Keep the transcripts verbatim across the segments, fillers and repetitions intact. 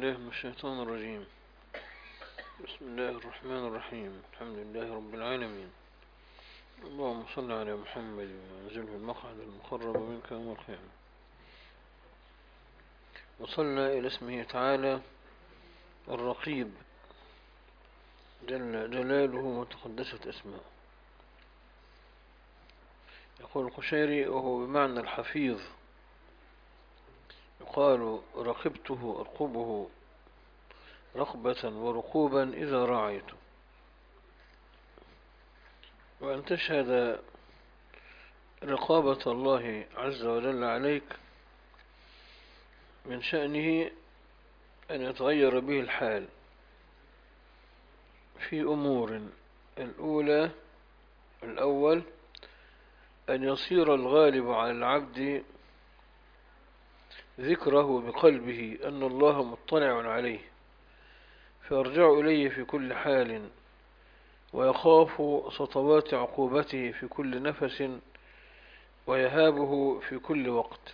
بالله من الشيطان الرجيم. بسم الله الرحمن الرحيم. الحمد لله رب العالمين. اللهم صل على محمد وأنزله المقعد المقرب منك يوم القيامة. وصلنا إلى اسمه تعالى الرقيب جل جلاله وتقدست أسماءه. يقول القشيري وهو بمعنى الحفيظ، يقال رقبته أرقبه رقبة ورقوبا إذا راعيته. وأن تشهد رقابة الله عز وجل عليك من شأنه أن يتغير به الحال في أمور. الأولى الأول أن يصير الغالب على العبد ذكره بقلبه أن الله مطلع عليه، فيرجع إليه في كل حال، ويخاف سطوات عقوبته في كل نفس، ويهابه في كل وقت.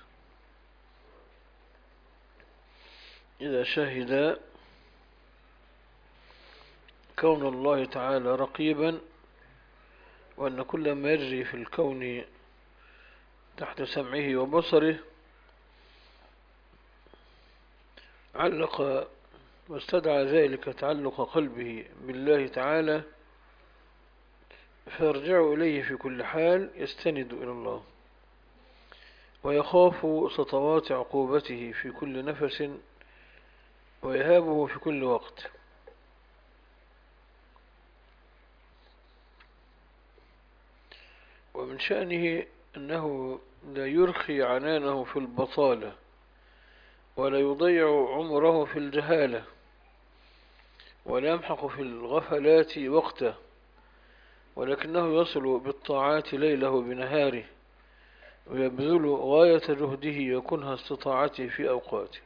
إذا شهد كون الله تعالى رقيبا، وأن كل ما يجري في الكون تحت سمعه وبصره، علق واستدعى ذلك تعلق قلبه بالله تعالى، فيرجع إليه في كل حال، يستند إلى الله، ويخاف سطوات عقوبته في كل نفس، ويهابه في كل وقت. ومن شأنه أنه لا يرخي عنانه في البطالة، ولا يضيع عمره في الجهالة، ولا يمحق في الغفلات وقته، ولكنه يصل بالطاعات ليله بنهاره، ويبذل غاية جهده وكنها استطاعته في أوقاته.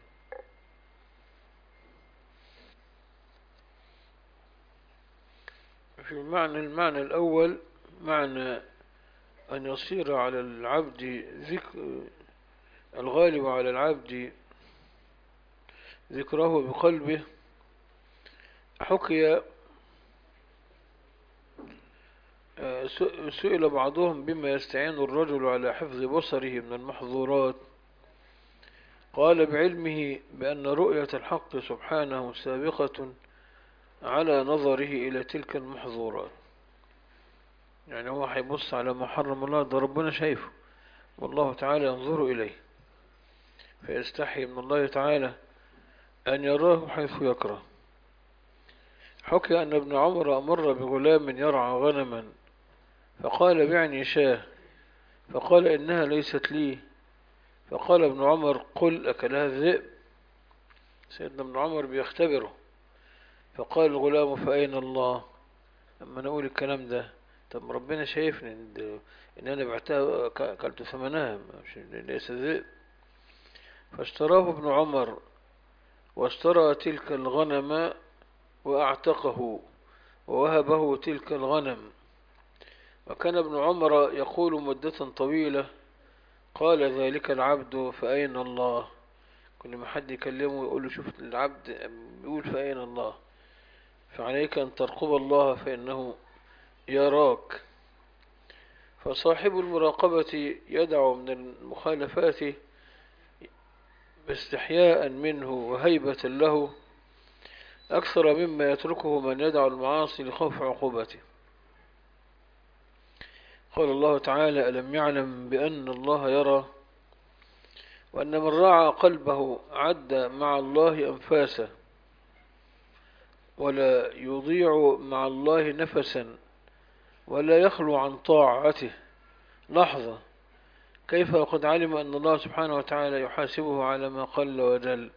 في المعنى المعنى الأول معنى أن يصير على العبد ذكر الغالب على العبد ذكره بقلبه. حكي سئل بعضهم بما يستعين الرجل على حفظ بصره من المحظورات، قال بعلمه بأن رؤية الحق سبحانه سابقة على نظره إلى تلك المحظورات. يعني هو هيبص على ما حرم الله، ده ربنا شايفه، والله تعالى ينظر إليه، فيستحي من الله تعالى أن يراه حيث يكره. حكي أن ابن عمر أمر بغلام يرعى غنما، فقال بعني شاه، فقال إنها ليست لي، فقال ابن عمر قل أكلها الذئب. سيدنا ابن عمر بيختبره، فقال الغلام فأين الله؟ لما نقول الكلام ده، طب ربنا شايفني إن أنا بعتها أكلت ثمنها، ليس الذئب. فاشتراه ابن عمر واشترى تلك الغنم وأعتقه ووهبه تلك الغنم. وكان ابن عمر يقول مدة طويلة قال ذلك العبد فأين الله؟ كل ما حد يكلمه يقول له شفت العبد يقول فأين الله؟ فعليك أن ترقب الله فإنه يراك. فصاحب المراقبة يدع من المخالفات باستحياء منه وهيبة له أكثر مما يتركه من يدع المعاصي لخوف عقوبته. قال الله تعالى ألم يعلم بأن الله يرى، وأن من راعى قلبه عد مع الله أنفاسه، ولا يضيع مع الله نفسا، ولا يخلو عن طاعته لحظة، كيف وقد علم أن الله سبحانه وتعالى يحاسبه على ما قل وجل.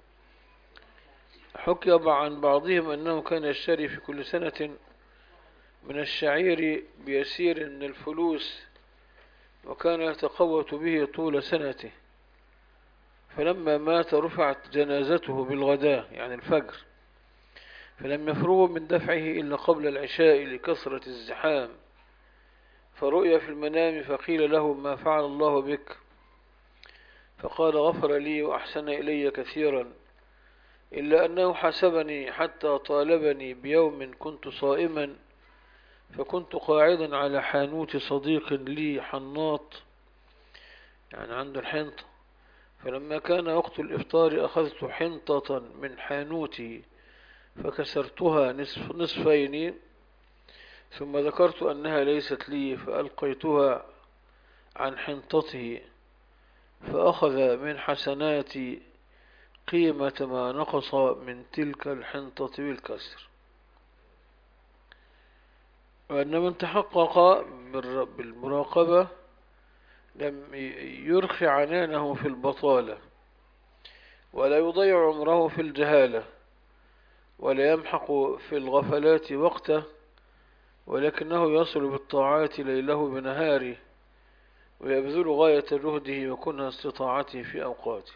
حكي عن بعضهم أنه كان يشتري في كل سنة من الشعير بيسير من الفلوس، وكان يتقوت به طول سنته، فلما مات رفعت جنازته بالغداء يعني الفجر، فلم يفرغوا من دفعه إلا قبل العشاء لكثرة الزحام، فرؤي في المنام فقيل له ما فعل الله بك؟ فقال غفر لي وأحسن إلي كثيرا، إلا أنه حسبني حتى طالبني بيوم كنت صائما، فكنت قاعدا على حانوت صديق لي حناط، يعني عنده الحنطة. فلما كان وقت الإفطار أخذت حنطة من حانوتي فكسرتها نصف نصفين، ثم ذكرت أنها ليست لي فألقيتها عن حنطته، فأخذ من حسناتي قيمة ما نقص من تلك الحنطة بالكسر. وأن من تحقق بالمراقبة لم يرخي عنانه في البطالة، ولا يضيع عمره في الجهالة، ولا يمحق في الغفلات وقته، ولكنه يصل بالطاعات ليله بنهاره، ويبذل غاية جهده وكنه استطاعته في أوقاته.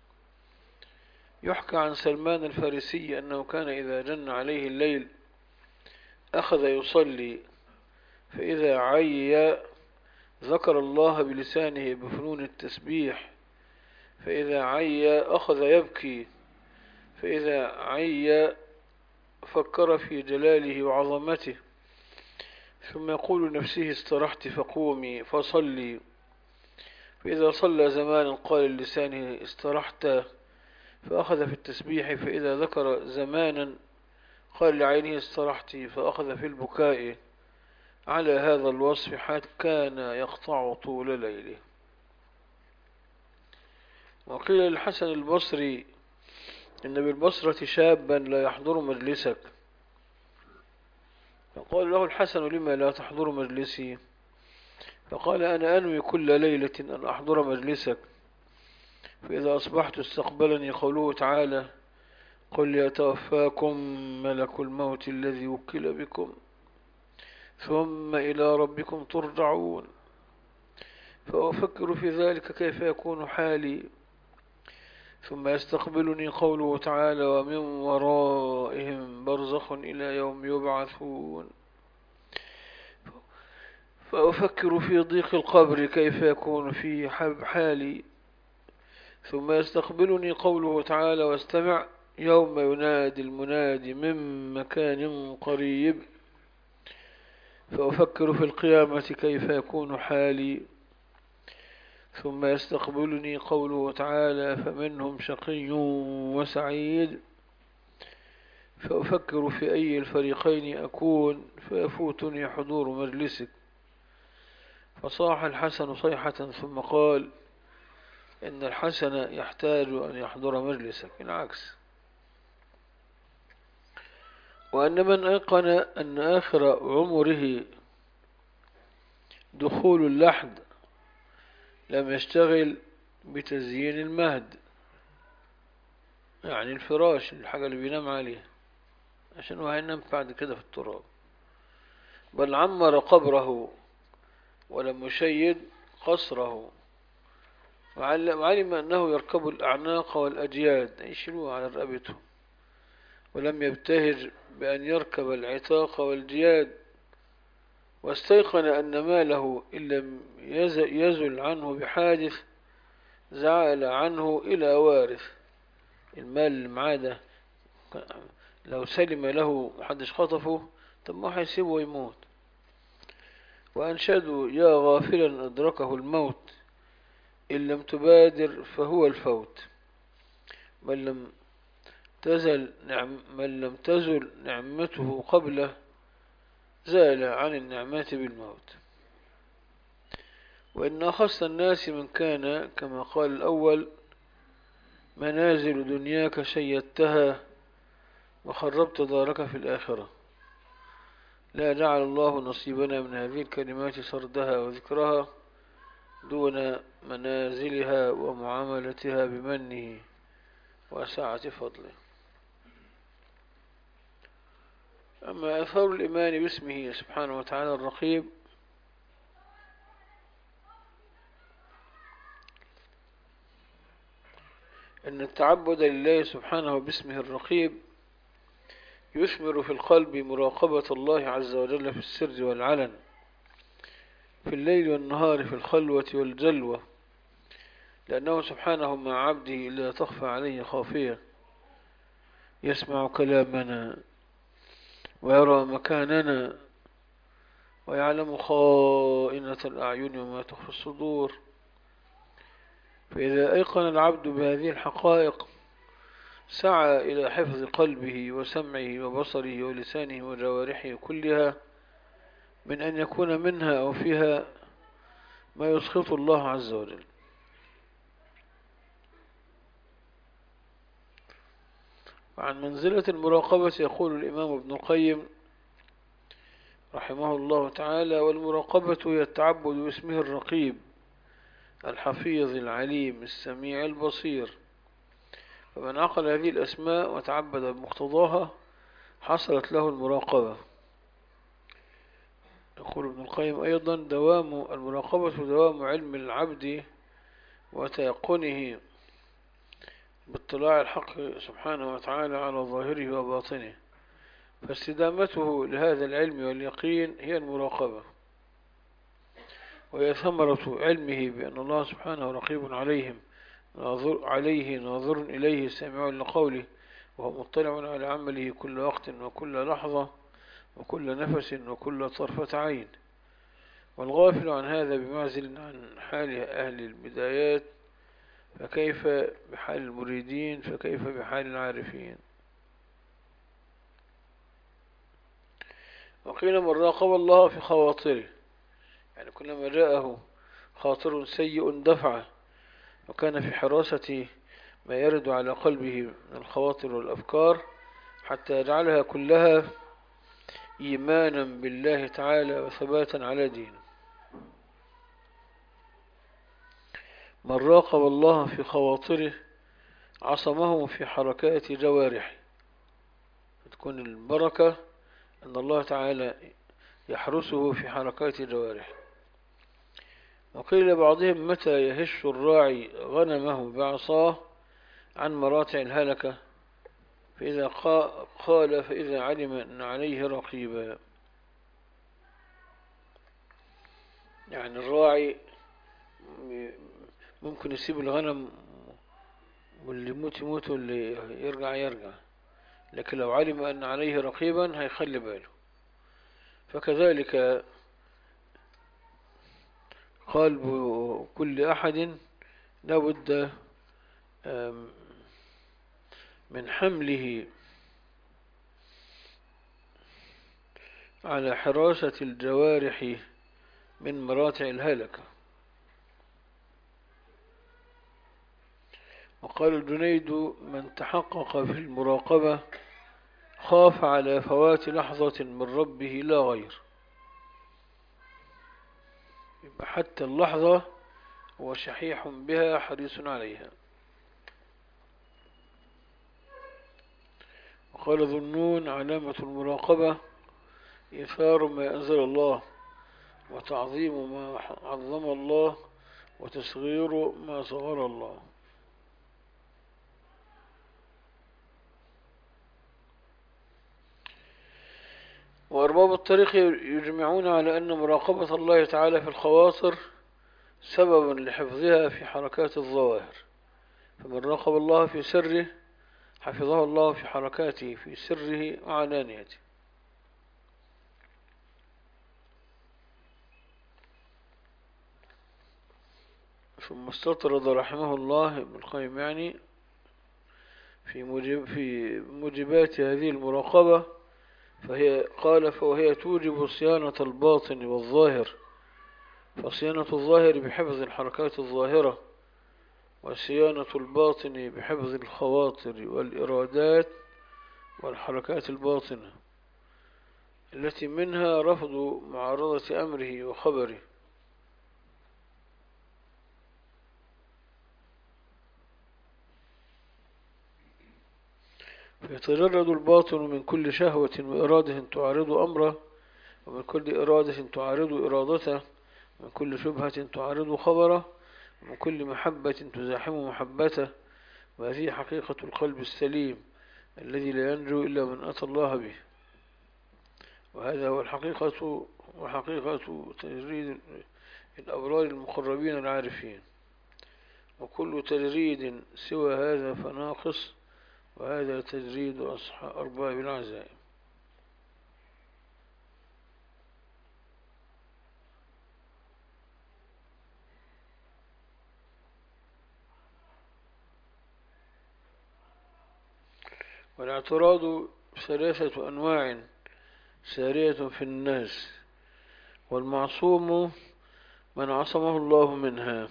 يحكى عن سلمان الفارسي أنه كان إذا جن عليه الليل أخذ يصلي، فإذا عي ذكر الله بلسانه بفنون التسبيح، فإذا عي أخذ يبكي، فإذا عي فكر في جلاله وعظمته، ثم يقول لنفسه استرحت فقومي فصلي، فإذا صلى زمانا قال لسانه استرحت فأخذ في التسبيح، فإذا ذكر زمانا قال لعينه استرحت فأخذ في البكاء. على هذا الوصف حتى كان يقطع طول ليله. وقيل للحسن البصري إن بالبصرة شابا لا يحضر مجلسك، فقال له الحسن لما لا تحضر مجلسي؟ فقال أنا أنوي كل ليلة أن أحضر مجلسك، فإذا أصبحت استقبلني قوله تعالى قل يتوفاكم ملك الموت الذي وكل بكم ثم إلى ربكم ترجعون، فأفكر في ذلك كيف يكون حالي، ثم يستقبلني قوله تعالى ومن ورائهم برزخ إلى يوم يبعثون، فأفكر في ضيق القبر كيف يكون في حالي، ثم يستقبلني قوله تعالى واستمع يوم ينادي المنادي من مكان قريب، فأفكر في القيامة كيف يكون حالي، ثم يستقبلني قوله تعالى فمنهم شقي وسعيد، فأفكر في أي الفريقين أكون، فيفوتني حضور مجلسك. فصاح الحسن صيحة ثم قال إن الحسن يحتاج أن يحضر مجلسك، بالعكس. وأن من أيقن أن آخر عمره دخول اللحد لم يشتغل بتزيين المهد، يعني الفراش الحاجة اللي بينام عليها عشان هو هينام بعد كده في التراب، بل عمر قبره ولم يشيد قصره، وعلم أنه يركب الأعناق والأجياد يشيلوه على رقبته، ولم يبتهج بأن يركب العتاق والجياد، واستيقن أن ماله إن لم يزل عنه بحادث زعل عنه إلى وارث. المال اللي معاه ده لو سلم له محدش خطفه طب ما هيسيبه ويموت. وأنشدوا يا غافلا أدركه الموت إن لم تبادر فهو الفوت، من لم تزل نعم من لم تزل نعمته قبله زال عن النعمات بالموت. وإن أخص الناس من كان كما قال الأول منازل دنياك شيدتها وخربت دارك في الآخرة، لا جعل الله نصيبنا من هذه الكلمات سردها وذكرها دون منازلها ومعاملتها بمنه وسعة فضله. أما أثار الإيمان باسمه سبحانه وتعالى الرقيب، أن التعبد لله سبحانه باسمه الرقيب يثمر في القلب مراقبة الله عز وجل في السر والعلن، في الليل والنهار، في الخلوة والجلوة، لأنه سبحانه مع عبده لا تخفى عليه خافية، يسمع كلامنا ويرى مكاننا ويعلم خائنة الأعين وما تخفي الصدور. فإذا أيقن العبد بهذه الحقائق سعى إلى حفظ قلبه وسمعه وبصره ولسانه وجوارحه كلها من أن يكون منها أو فيها ما يسخط الله عز وجل. وعن منزلة المراقبة يقول الإمام ابن القيم رحمه الله تعالى: والمراقبة هي التعبد باسمه الرقيب الحفيظ العليم السميع البصير. فمن عقل هذه الأسماء وتعبد بمقتضاها حصلت له المراقبة. يقول ابن القيم أيضا: دوام المراقبة دوام علم العبد وتيقنه باطلاع الحق سبحانه وتعالى على ظاهره وباطنه، فاستدامته لهذا العلم واليقين هي المراقبة، وهي ثمرة علمه بأن الله سبحانه رقيب عليهم ناظر عليه ناظر إليه سامع لقوله، وهو مطلع على عمله كل وقت وكل لحظة وكل نفس وكل طرفة عين. والغافل عن هذا بمعزل عن حال أهل البدايات، فكيف بحال المريدين، فكيف بحال العارفين. وقيل من راقب الله في خواطره، يعني كلما جاءه خاطر سيء دفعه، وكان في حراسة ما يرد على قلبه من الخواطر والأفكار حتى يجعلها كلها إيمانا بالله تعالى وثباتا على دينه. من راقب الله في خواطره عصمه في حركات جوارحه، تكون البركة أن الله تعالى يحرسه في حركات جوارحه. وقيل لبعضهم: متى يهش الراعي غنمه بعصاه عن مراتع الهلكة؟ فإذا قال فإذا علم أن عليه رقيبا. يعني الراعي ممكن يسيب الغنم واللي يموت يموت واللي يرجع يرجع، لكن لو علم أن عليه رقيبا هيخلي باله. فكذلك قلب كل أحد لابد من حمله على حراسة الجوارح من مراتع الهلكة. وقال الجنيد: من تحقق في المراقبة خاف على فوات لحظة من ربه لا غير. يبقى حتى اللحظة هو شحيح بها حريص عليها. وقال ذنون: علامة المراقبة إيثار ما أنزل الله، وتعظيم ما عظم الله، وتصغير ما صغر الله. وأرباب الطريق يجمعون على أن مراقبة الله تعالى في الخواطر سبب لحفظها في حركات الظواهر، فمن راقب الله في سره حفظه الله في حركاته في سره وعلانيته. ثم استطرد رحمه الله ابن القيم يعني في موجب في موجبات هذه المراقبة، فهي قال: فهي توجب صيانة الباطن والظاهر، فصيانة الظاهر بحفظ الحركات الظاهرة، وصيانة الباطن بحفظ الخواطر والإرادات والحركات الباطنة التي منها رفض معارضة أمره وخبره. فيتجرد الباطن من كل شهوة وإرادة تعارض أمره، ومن كل إرادة تعارض إرادته، ومن كل شبهة تعارض خبره، ومن كل محبة تزاحم محبته. وهذه حقيقة القلب السليم الذي لا ينجو إلا من أتى الله به. وهذا هو الحقيقة وحقيقة تجريد الأبرار المقربين العارفين. وكل تجريد سوى هذا فناقص وهذا تجريد أصحاب أرباب العزائم. والاعتراض ثلاثة أنواع سارية في الناس، والمعصوم من عصمه الله منها.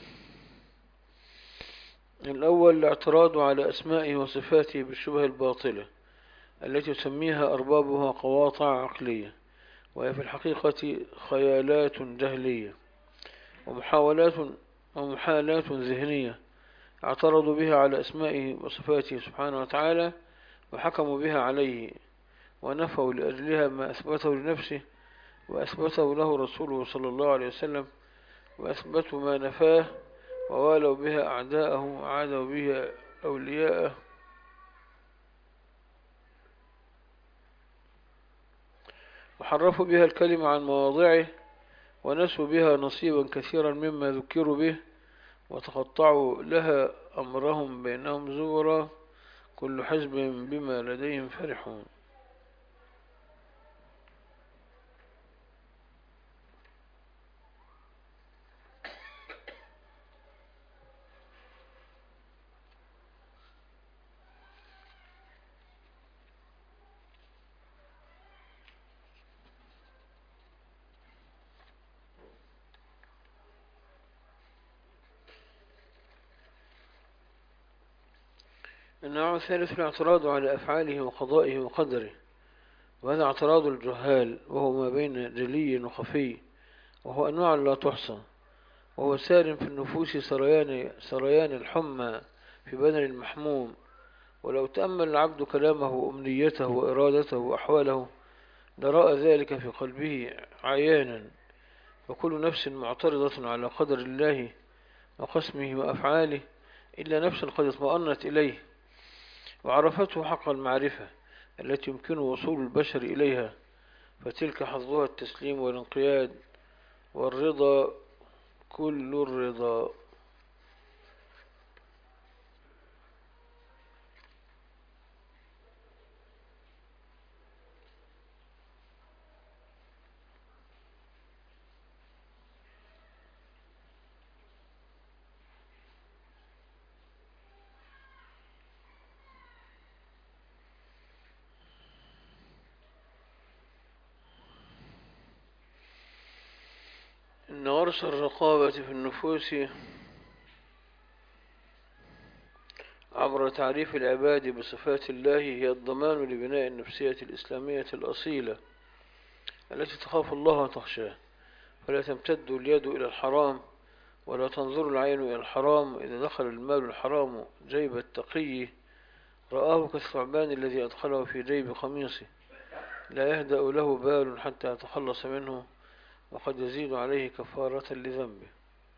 الأول الاعتراض على أسمائه وصفاته بالشبه الباطلة التي يسميها أربابها قواطع عقلية، وهي في الحقيقة خيالات جهلية ومحاولات ومحالات ذهنية اعترضوا بها على أسمائه وصفاته سبحانه وتعالى، وحكموا بها عليه، ونفوا لأجلها ما أثبته لنفسه وأثبته له رسوله صلى الله عليه وسلم، وأثبتوا ما نفاه، ووالوا بها أعداءه وعادوا بها أولياءه، وحرفوا بها الكلمة عن مواضعه، ونسوا بها نصيبا كثيرا مما ذكروا به، وتقطعوا لها أمرهم بينهم زورا، كل حزب بما لديهم فرحون. النوع الثالث الاعتراض على أفعاله وقضائه وقدره، وهذا اعتراض الجهال، وهو ما بين جلي وخفي، وهو أنواع لا تحصى، وهو سار في النفوس سريان, سريان الحمى في بدن المحموم. ولو تأمل العبد كلامه وأمنيته وإرادته وأحواله لرأى ذلك في قلبه عيانا، وكل نفس معترضة على قدر الله وقسمه وأفعاله إلا نفسا قد اطمأنت إليه وعرفته حق المعرفة التي يمكن وصول البشر إليها، فتلك حظها التسليم والانقياد والرضا كل الرضا. إن ورث الرقابة في النفوس عبر تعريف العباد بصفات الله هي الضمان لبناء النفسية الإسلامية الأصيلة التي تخاف الله وتخشاه، فلا تمتد اليد إلى الحرام ولا تنظر العين إلى الحرام. إذا دخل المال الحرام جيب التقي رآه كالثعبان الذي أدخله في جيب قميصه، لا يهدأ له بال حتى يتخلص منه، وقد يزيد عليه كفارة لذنبه.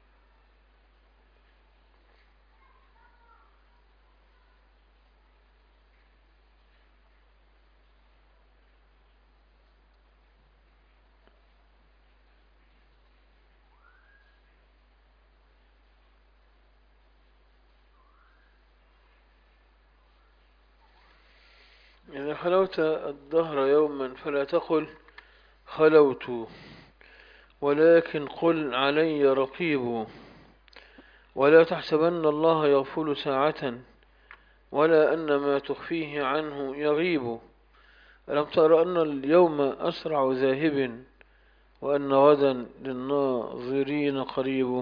إذا خلوت الدهر يوما فلا تقل خلوت، ولكن قل علي رقيب، ولا تحسبن الله يغفل ساعة ولا أن ما تخفيه عنه يغيب. ألم تر أن اليوم أسرع ذاهب وأن غدا للناظرين قريب.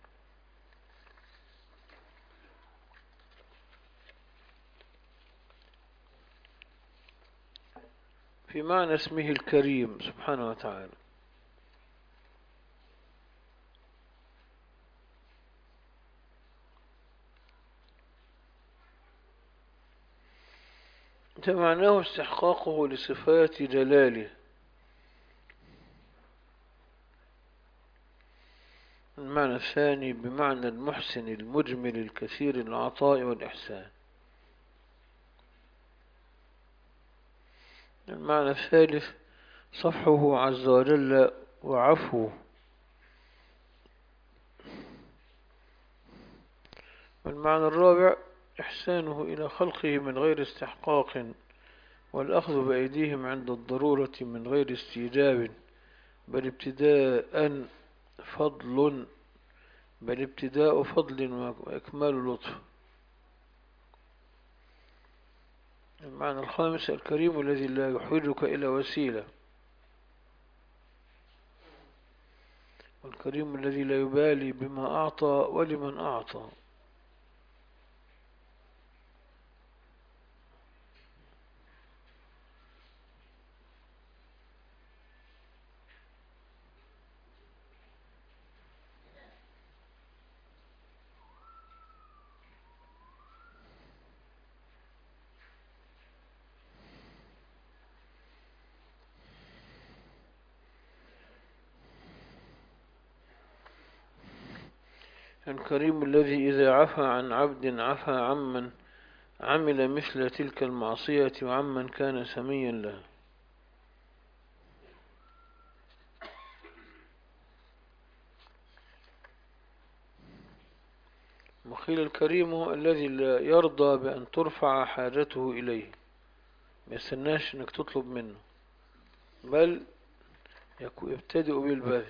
في معنى اسمه الكريم سبحانه وتعالى. معناه استحقاقه لصفات جلاله. المعنى الثاني بمعنى المحسن المجمل الكثير العطاء والإحسان. المعنى الثالث صفحه عز وجل وعفوه. والمعنى الرابع إحسانه إلى خلقه من غير استحقاق، والأخذ بأيديهم عند الضرورة من غير استيجاب، بل ابتداء فضل بل ابتداء فضل وإكمال لطف. المعنى الخامس: الكريم الذي لا يحوجك إلى وسيلة، والكريم الذي لا يبالي بما أعطى ولمن أعطى. الكريم الذي إذا عفى عن عبد عفى عمن عمل مثل تلك المعصية وعمن كان سميا له. وقيل الكريم الذي لا يرضى بأن ترفع حاجته إليه، ما يستناش أنك تطلب منه، بل يبتدئ بالبذل.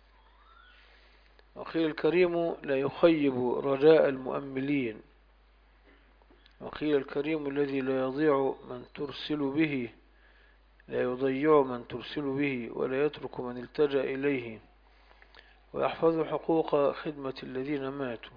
وقيل الكريم لا يخيب رجاء المؤملين. وقيل الكريم الذي لا يضيع من ترسل به لا يضيع من ترسل به ولا يترك من التجأ إليه، ويحفظ حقوق خدمة الذين ماتوا.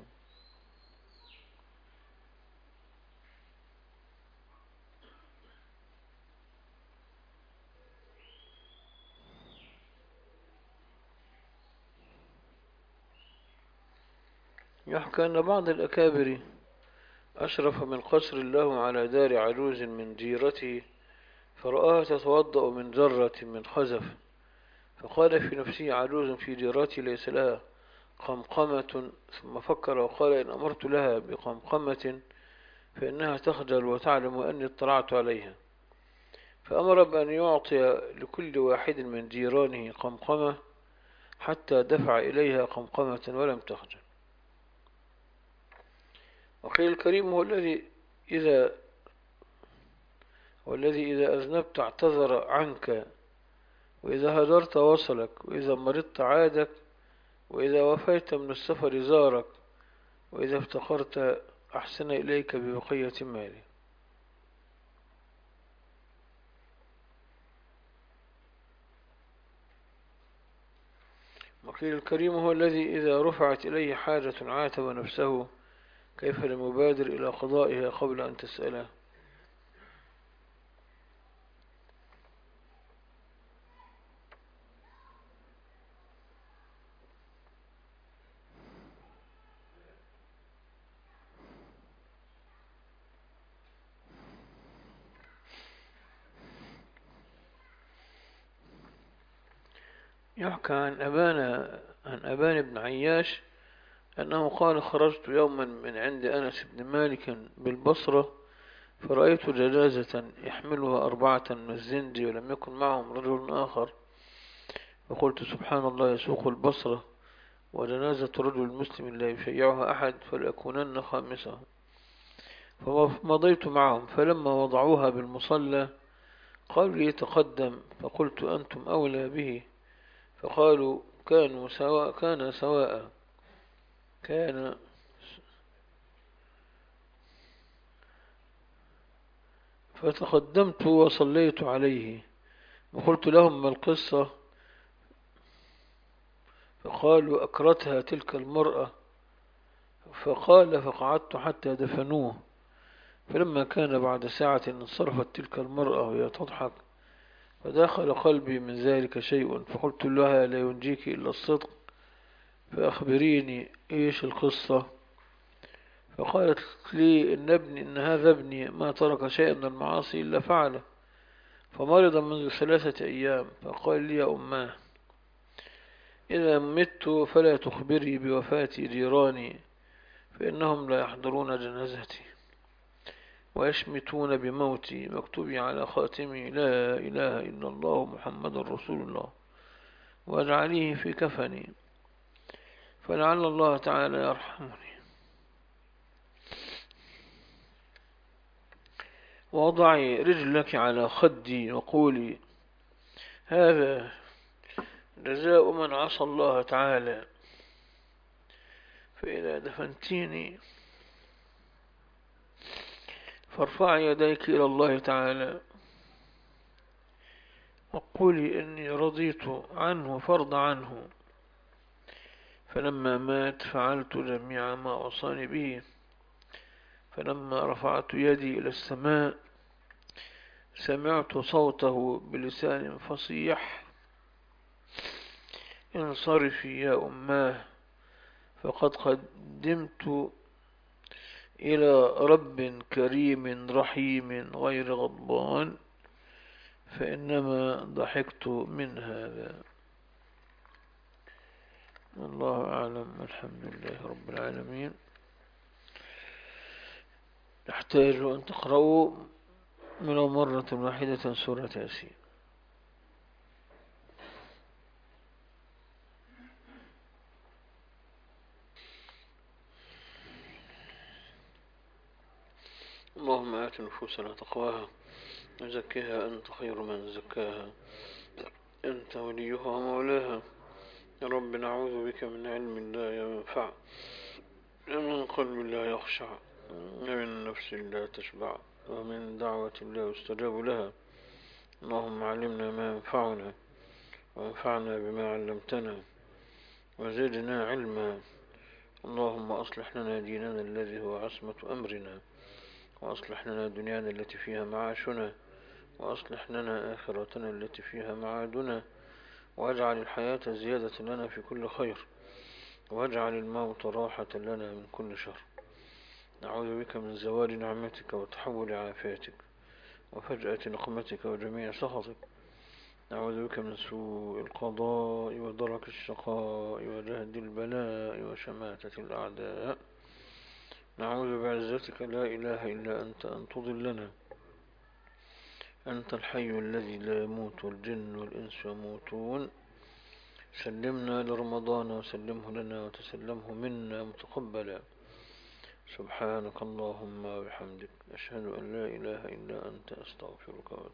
يحكى أن بعض الأكابر أشرف من قصر له على دار عجوز من جيرته، فرآها تتوضأ من جرة من خزف، فقال في نفسه: عجوز في جيرتي ليس لها قمقمة. ثم فكر وقال: إن أمرت لها بقمقمة فإنها تخجل وتعلم أني اطلعت عليها. فأمر بأن يعطي لكل واحد من جيرانه قمقمة، حتى دفع إليها قمقمة ولم تخجل. وقيل الكريم هو الذي إذا والذي إذا أذنبت اعتذر عنك، وإذا هجرت وصلك، وإذا مرضت عادك، وإذا وفيت من السفر زارك، وإذا افتقرت أحسن إليك ببقية ماله. وقيل الكريم هو الذي إذا رفعت إليه حاجة عاتب نفسه: كيف لم يبادر إلى قضائها قبل أن تسأله. يحكى عن أبان عن أبان بن عياش أنه قال: خرجت يوما من عند أنس بن مالك بالبصرة، فرأيت جنازة يحملها أربعة من الزند ولم يكن معهم رجل آخر، فقلت: سبحان الله، يسوق البصرة وجنازة رجل مسلم لا يشيعها أحد، فلأكونن خامسهم. فمضيت معهم، فلما وضعوها بالمصلى قالوا لي: تقدم. فقلت: أنتم أولى به. فقالوا: كانوا سواء كان سواء كان فتقدمت وصليت عليه، وقلت لهم: ما القصة؟ فقالوا: أكرتها تلك المرأة. فقال: فقعدت حتى دفنوه، فلما كان بعد ساعة انصرفت تلك المرأة وهي تضحك، فدخل قلبي من ذلك شيء، فقلت لها: لا ينجيك إلا الصدق، فأخبريني إيش القصة. فقالت لي: إن ابني إن هذا ابني ما ترك شيئا من المعاصي إلا فعله، فمرض منذ ثلاثة أيام، فقال لي: يا أماه، إذا مت فلا تخبري بوفاة جيراني، فإنهم لا يحضرون جنازتي ويشمتون بموتي، مكتوب على خاتمي: لا إله إلا الله محمد رسول الله، واجعليه في كفني، فلعل الله تعالى يرحمني. وضعي رجلك على خدي وقولي هذا جزاء من عصى الله تعالى، فإذا دفنتيني فارفع يديك إلى الله تعالى وقولي إني رضيت عنه فرض عنه، فلما مات فعلت جميع ما أوصاني به، فلما رفعت يدي إلى السماء سمعت صوته بلسان فصيح انصرفي يا أماه، فقد قدمت إلى رب كريم رحيم غير غضبان، فإنما ضحكت من هذا. الله أعلم. الحمد لله رب العالمين. نحتاج أن تقرأوا ولو مرة واحدة سورة ياسين. اللهم آت نفوسنا تقواها وزكها أنت خير من زكاها، أنت وليها ومولاها. يا رب نعوذ بك من علم لا ينفع، ومن قلب لا يخشع، ومن نفس لا تشبع، ومن دعوة لا يستجاب لها. اللهم علمنا ما ينفعنا وانفعنا بما علمتنا وزدنا علما. اللهم أصلح لنا ديننا الذي هو عصمة أمرنا، وأصلح لنا دنيانا التي فيها معاشنا، وأصلح لنا آخرتنا التي فيها معادنا، واجعل الحياة زيادة لنا في كل خير، واجعل الموت راحة لنا من كل شر. نعوذ بك من زوال نعمتك وتحول عافيتك وفجأة نقمتك وجميع سخطك. نعوذ بك من سوء القضاء ودرك الشقاء وجهد البلاء وشماتة الأعداء. نعوذ بعزتك لا إله إلا أنت أن تضلنا. أنت الحي الذي لا يموت والجن والإنس يموتون. سلمنا لرمضان وسلمه لنا وتسلمه منا متقبلا. سبحانك اللهم وبحمدك، أشهد أن لا إله إلا أنت، أستغفرك.